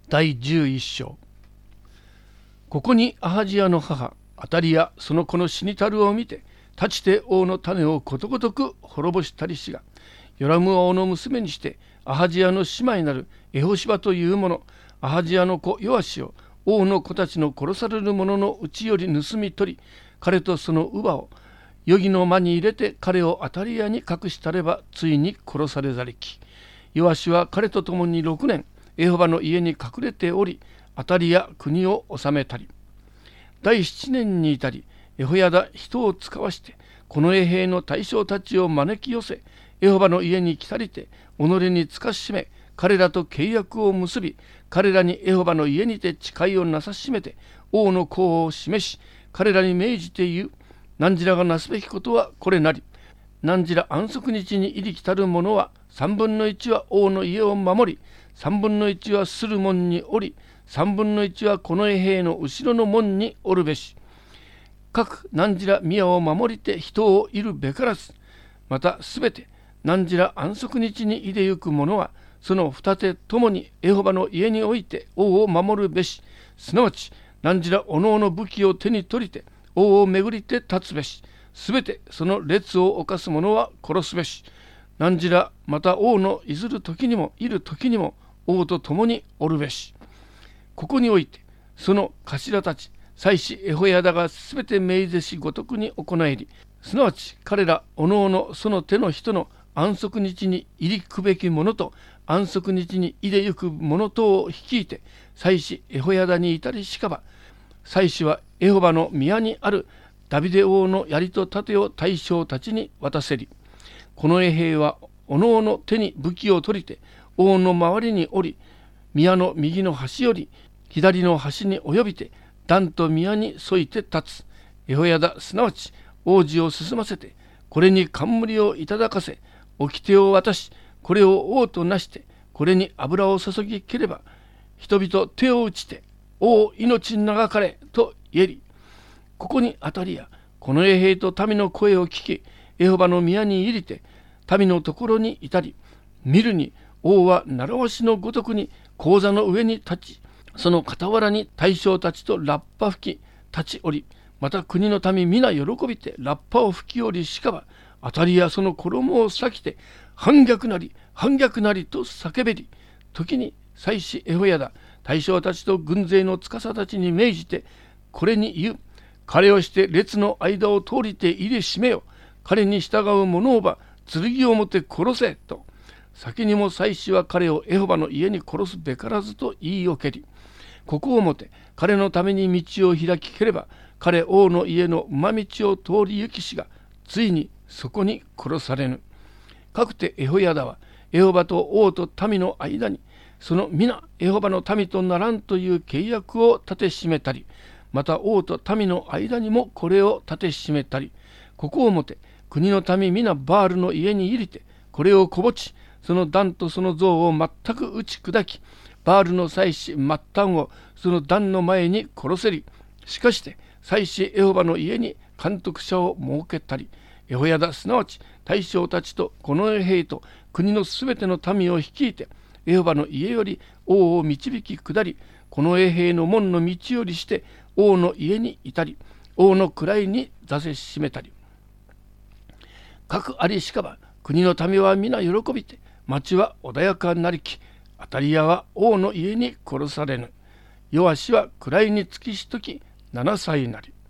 第11章。ここにアハジヤの母アタリヤその子の死にたるを見て、立ちて王の種をことごとく滅ぼしたりしが、ヨラム王の娘にしてアハジヤの姉妹なるエホシバという者、アハジヤの子ヨアシを王の子たちの殺される者のうちより盗み取り、彼とその乳母を余儀の間に入れて彼をアタリヤに隠したれば、ついに殺されざりき。ヨアシは彼と共に6年エホバの家に隠れており、アタリヤ国を治めたり。第7年に至り、エホヤダ人を使わしてこの衛兵の大将たちを招き寄せ、エホバの家に来たりて己につかしめ、彼らと契約を結び、彼らにエホバの家にて誓いをなさしめて王の功を示し、彼らに命じて言う。汝らがなすべきことはこれなり。汝ら安息日に入り来たる者は3分の1は王の家を守り、3分の1はする門におり、3分の1はこの衛兵の後ろの門におるべし。各汝ら宮を守りて人をいるべからず。またすべて汝ら安息日にいでゆく者は、その二手ともにエホバの家において王を守るべし。すなわち汝らおのおの武器を手に取りて王をめぐりて立つべし。すべてその列を犯す者は殺すべし。汝らまた王のいずる時にもいる時にも王と共におるべし。ここにおいてその頭たち祭司エホヤダがすべて命ぜしごとくに行えり、すなわち彼らおのおのその手の人の安息日に入りくべき者と安息日に入れゆく者とを率いて、祭司エホヤダに至りしかば、祭司はエホバの宮にあるダビデ王の槍と盾を大将たちに渡せり。この衛兵はおのおの手に武器を取りて王の周りにおり、宮の右の端より左の端に及びて壇と宮に沿いて立つ。エホヤダすなわち王子を進ませて、これに冠をいただかせ、掟を渡し、これを王となして、これに油を注ぎければ、人々手を打ちて王命長かれと言えり。ここにアタリヤこの衛兵と民の声を聞き、エホバの宮に入りて民のところに至り、見るに王は習わしのごとくに高座の上に立ち、その傍らに大将たちとラッパ吹き立ちおり、また国の民皆喜びてラッパを吹きおりしかば、アタリヤその衣を裂きて反逆なり反逆なりと叫べり。時に祭司エホヤダ大将たちと軍勢の司たちに命じてこれに言う。彼をして列の間を通りて入れ締めよ。彼に従う者をば剣を持って殺せと。先にも祭司は彼をエホバの家に殺すべからずと言いおけり。ここをもて彼のために道を開きければ、彼王の家の馬道を通り行きしが、ついにそこに殺されぬ。かくてエホヤダはエホバと王と民の間に、その皆エホバの民とならんという契約を立て締めたり、また王と民の間にもこれを立て締めたり。ここをもて国の民皆バールの家に入りて、これをこぼち、その壇とその像を全く打ち砕き、バールの祭司末端をその壇の前に殺せり。しかして祭司エホバの家に監督者を設けたり。エホヤダすなわち大将たちとこの衛兵と国のすべての民を率いて、エホバの家より王を導き下り、この衛兵の門の道よりして王の家に至り、王の位に座せしめたり。かくありしかば、国の民は皆喜びて、町は穏やかなりき。アタリヤは王の家に殺されぬ。ヨアシは位につきしとき7歳なり。